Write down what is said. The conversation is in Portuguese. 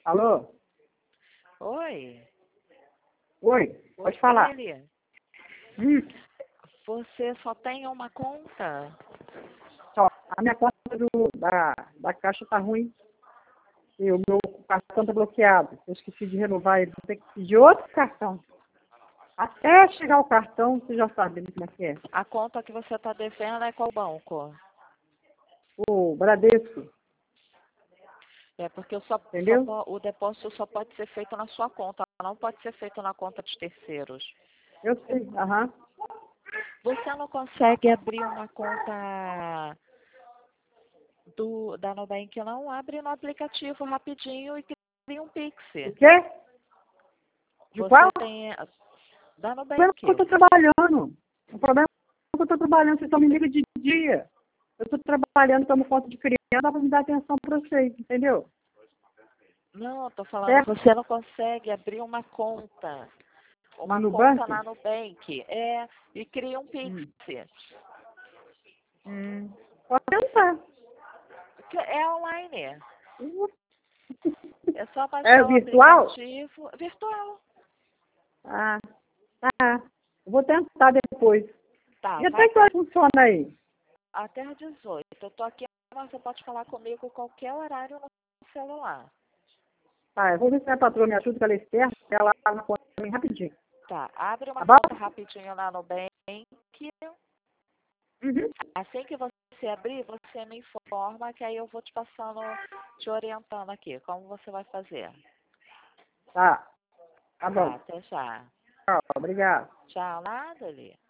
Alô? Oi. Oi, pode falar. Célia, Hum, você só tem uma conta? Só, a minha conta da Caixa tá ruim e o meu cartão tá bloqueado. Eu esqueci de renovar ele. Vou ter que pedir outro cartão. Até chegar o cartão, você já sabe como é que é. A conta que você está devendo é qual banco? O Bradesco, É porque entendeu? o depósito só pode ser feito na sua conta, não pode ser feito na conta de terceiros. Eu sei, aham. Você não consegue abrir uma conta da Nubank, não? Abre no aplicativo rapidinho e cria um Pix. O quê? De qual? Você tem da O problema é Nubank. que eu tô trabalhando. O problema é que eu tô trabalhando, vocês só me ligam de dia. Eu tô trabalhando, tomo conta de criança, dá pra me dar atenção pra vocês, entendeu? Não, eu tô falando, Certo? você não consegue abrir uma conta. Na Uma conta Nubank? na Nubank. E cria um Pix. Hum. Pode tentar. É online. É só É baixar o virtual? aplicativo virtual. Ah, tá. Eu vou tentar depois. Tá, E vai até que hora funciona aí? até às 18. Eu tô aqui, mas você pode falar comigo qualquer horário no celular. Tá, eu vou ver se a patroa me ajuda, que ela é esperta, ela abre na conta pra mim rapidinho. Tá, abre Tá uma bom? conta rapidinho lá no Nubank. Uhum. Assim que você abrir, você me informa que aí eu vou te passando, te orientando aqui, como você vai fazer. Tá, tá Tá, bom. até já. Tchau, obrigado. Tchau, nada ali.